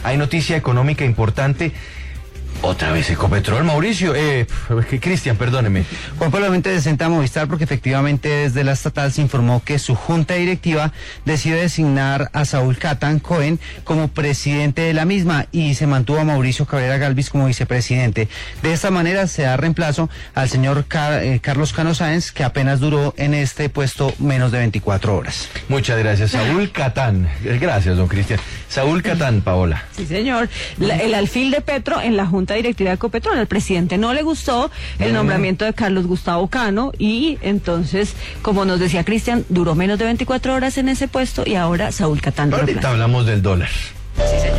Hay noticia económica importante. Otra vez Ecopetrol, Mauricio, Cristian, perdóneme. Juan Pablo, desenta Movistar porque efectivamente desde la estatal se informó que su junta directiva decidió designar a Saúl Catán Cohen como presidente de la misma y se mantuvo a Mauricio Cabrera Galvis como vicepresidente. De esta manera se da reemplazo al señor Carlos Cano Sáenz, que apenas duró en este puesto menos de 24 horas. Muchas gracias, Saúl Catán. Gracias, don Cristian. Saúl Catán, Paola. Sí, señor. El alfil de Petro en la junta directiva de Ecopetrol. Al presidente no le gustó el nombramiento de Carlos Gustavo Cano y entonces, como nos decía Cristian, duró menos de 24 horas en ese puesto y ahora Saúl Catán. Ahorita hablamos del dólar. Sí, señor.